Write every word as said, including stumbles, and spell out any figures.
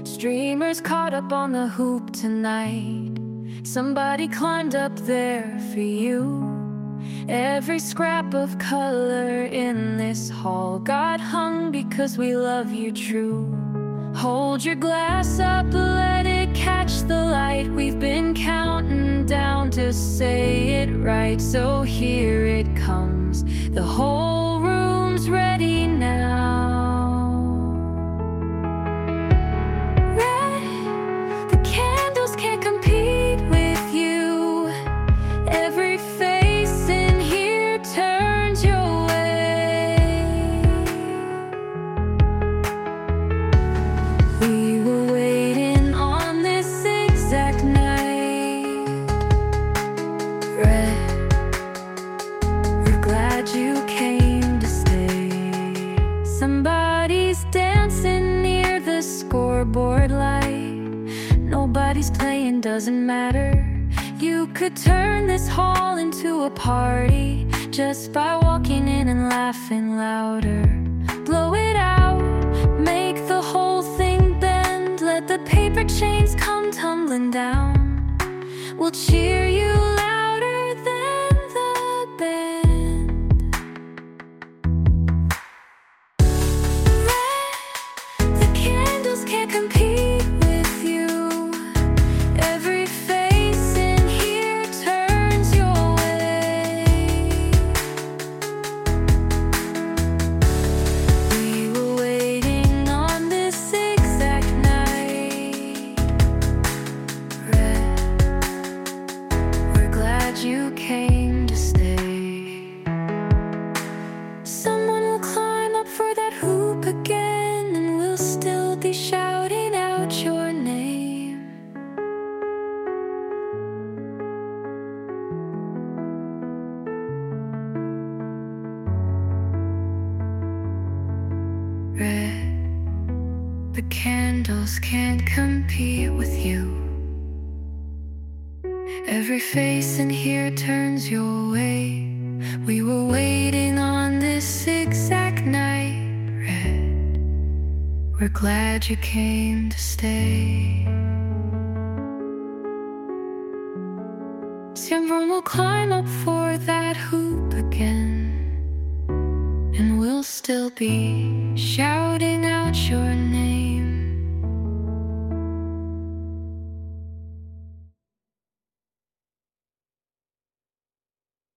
Streamers caught up on the hoop tonight. Somebody climbed up there for you. Every scrap of color in this hall got hung because we love you true. Hold your glass up, let it catch the light. We've been counting down to say it right, so here it comes. The whole room's ready now. Red, the candles can't compete with you. Every face in here turns your way. We were waiting on this exact night. Red, we're glad you came to stay. Somebody's dancing near the scoreboard light. Nobody's playing, doesn't matter. You could turn this hall into a party just by walking in and laughing louder. Blow it out, make the whole thing bend. Let the paper chains come tumbling down. We'll cheer you louder than the band. Red, the candles can't compete with you. Every face in here turns your way. We were waiting on this exact night. Red, we're glad you came to stay. Someone will climb up for that hoop again, and we'll still be shouting out your name. Red, the candles can't compete with you. Every face in here turns your way. We were waiting on this exact night. Red, we're glad you came to stay. Someone will climb up for that hoop again, and we'll still be shouting